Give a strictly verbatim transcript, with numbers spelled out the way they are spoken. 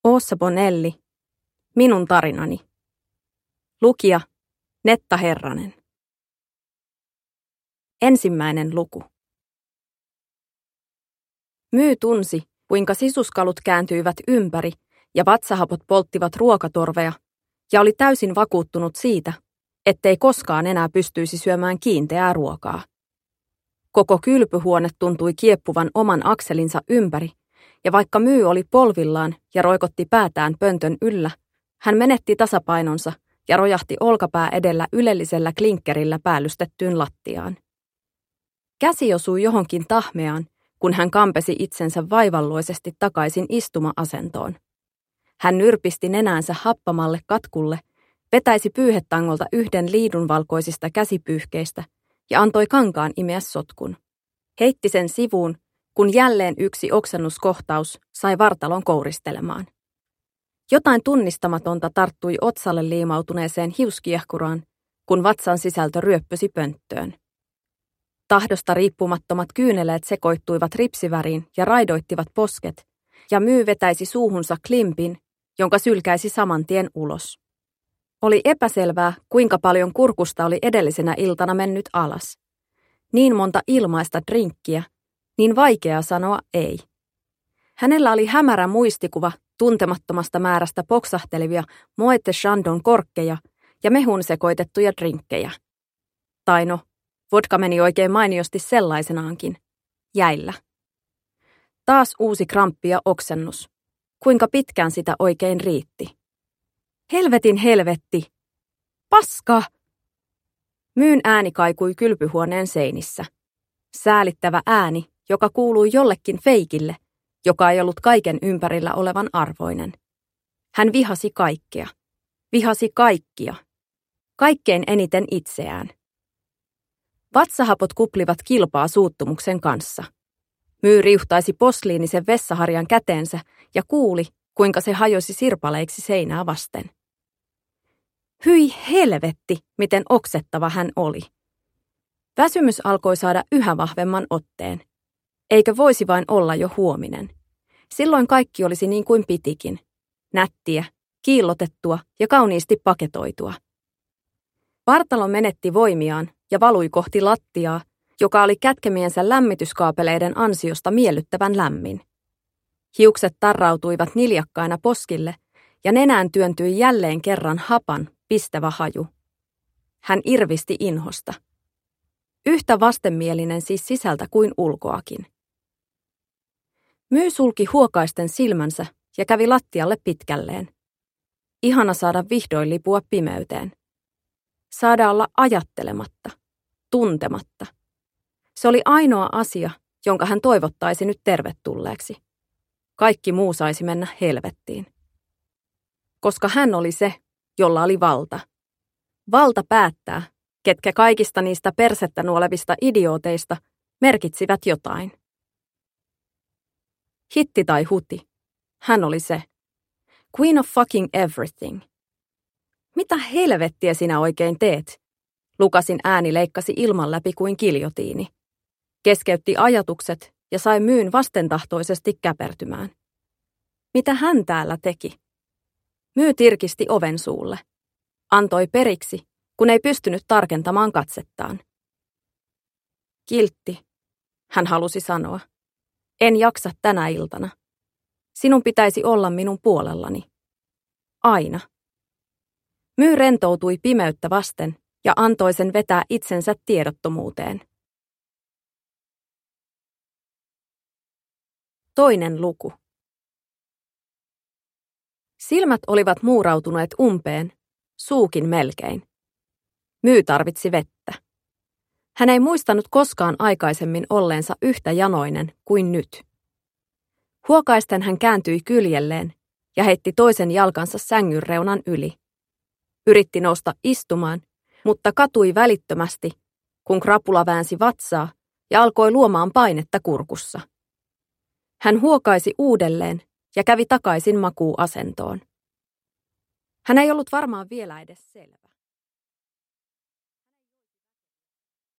Åsa Bonelli. Minun tarinani. Lukija Netta Herranen. Ensimmäinen luku. Myy tunsi, kuinka sisuskalut kääntyivät ympäri ja vatsahapot polttivat ruokatorveja, ja oli täysin vakuuttunut siitä, ettei koskaan enää pystyisi syömään kiinteää ruokaa. Koko kylpyhuone tuntui kieppuvan oman akselinsa ympäri, ja vaikka Myy oli polvillaan ja roikotti päätään pöntön yllä, hän menetti tasapainonsa ja rojahti olkapää edellä ylellisellä klinkkerillä päällystettyyn lattiaan. Käsi osui johonkin tahmeaan, kun hän kampesi itsensä vaivalloisesti takaisin istuma-asentoon. Hän nyrpisti nenäänsä happamalle katkulle, vetäisi pyyhetangolta yhden liidunvalkoisista käsipyyhkeistä ja antoi kankaan imeä sotkun. Heitti sen sivuun, kun jälleen yksi oksennuskohtaus sai vartalon kouristelemaan. Jotain tunnistamatonta tarttui otsalle liimautuneeseen hiuskiehkuraan, kun vatsan sisältö ryöppösi pönttöön. Tahdosta riippumattomat kyyneleet sekoittuivat ripsiväriin ja raidoittivat posket, ja Myy vetäisi suuhunsa klimpin, jonka sylkäisi saman tien ulos. Oli epäselvää, kuinka paljon kurkusta oli edellisenä iltana mennyt alas. Niin monta ilmaista drinkkiä, niin vaikea sanoa ei. Hänellä oli hämärä muistikuva tuntemattomasta määrästä poksahtelevia Moët de Chandon korkkeja ja mehun sekoitettuja drinkkejä. Tai no, vodka meni oikein mainiosti sellaisenaankin. Jäillä. Taas uusi kramppi ja oksennus. Kuinka pitkään sitä oikein riitti? Helvetin helvetti! Paska! Myyn ääni kaikui kylpyhuoneen seinissä. Säälittävä ääni, joka kuului jollekin feikille, joka ei ollut kaiken ympärillä olevan arvoinen. Hän vihasi kaikkea. Vihasi kaikkia. Kaikkein eniten itseään. Vatsahapot kuplivat kilpaa suuttumuksen kanssa. Myy riuhtaisi posliinisen vessaharjan käteensä ja kuuli, kuinka se hajosi sirpaleiksi seinää vasten. Hyi helvetti, miten oksettava hän oli. Väsymys alkoi saada yhä vahvemman otteen. Eikö voisi vain olla jo huominen? Silloin kaikki olisi niin kuin pitikin. Nättiä, kiillotettua ja kauniisti paketoitua. Vartalo menetti voimiaan ja valui kohti lattiaa, joka oli kätkemiensä lämmityskaapeleiden ansiosta miellyttävän lämmin. Hiukset tarrautuivat niljakkaina poskille ja nenään työntyi jälleen kerran hapan, pistävä haju. Hän irvisti inhosta. Yhtä vastenmielinen siis sisältä kuin ulkoakin. Myy sulki huokaisten silmänsä ja kävi lattialle pitkälleen. Ihana saada vihdoin lipua pimeyteen. Saada olla ajattelematta, tuntematta. Se oli ainoa asia, jonka hän toivottaisi nyt tervetulleeksi. Kaikki muu saisi mennä helvettiin. Koska hän oli se, jolla oli valta. Valta päättää, ketkä kaikista niistä persettä nuolevista idiooteista merkitsivät jotain. Hitti tai huti. Hän oli se. Queen of fucking everything. Mitä helvettiä sinä oikein teet? Lukasin ääni leikkasi ilman läpi kuin kiljotiini. Keskeytti ajatukset ja sai Myyn vastentahtoisesti käpertymään. Mitä hän täällä teki? Myy tirkisti oven suulle. Antoi periksi, kun ei pystynyt tarkentamaan katsettaan. Kiltti, hän halusi sanoa. En jaksa tänä iltana. Sinun pitäisi olla minun puolellani. Aina. Myy rentoutui pimeyttä vasten ja antoi sen vetää itsensä tiedottomuuteen. Toinen luku. Silmät olivat muurautuneet umpeen, suukin melkein. Myy tarvitsi vettä. Hän ei muistanut koskaan aikaisemmin olleensa yhtä janoinen kuin nyt. Huokaisten hän kääntyi kyljelleen ja heitti toisen jalkansa sängyn reunan yli. Yritti nousta istumaan, mutta katui välittömästi, kun krapula väänsi vatsaa ja alkoi luomaan painetta kurkussa. Hän huokaisi uudelleen ja kävi takaisin makuuasentoon. Hän ei ollut varmaan vielä edes selvä.